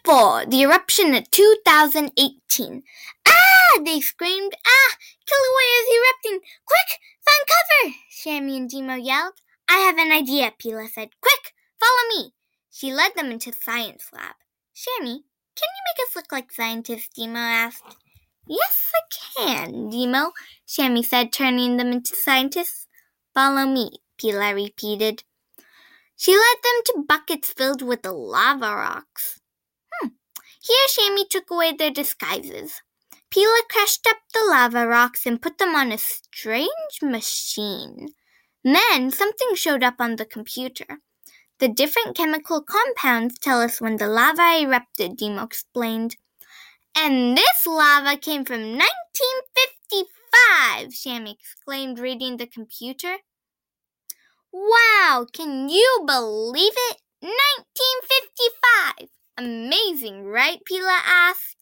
for the eruption of 2018. Ah! They screamed. Ah! Kilauea is erupting! Quick! Find cover! Shammy and Demo yelled. I have an idea, Pila said. Quick! Follow me! She led them into the science lab. Shammy, can you make us look like scientists? Demo asked. Yes, I can, Demo, Shammy said, turning them into scientists. Follow me, Pila repeated. She led them to buckets filled with the lava rocks. Here Shammy took away their disguises. Pila crushed up the lava rocks and put them on a strange machine. Then something showed up on the computer. The different chemical compounds tell us when the lava erupted, Demo explained. And this lava came from 1955, Shammy exclaimed, reading the computer. Wow, can you believe it? 1955! Amazing, right? Pila asked.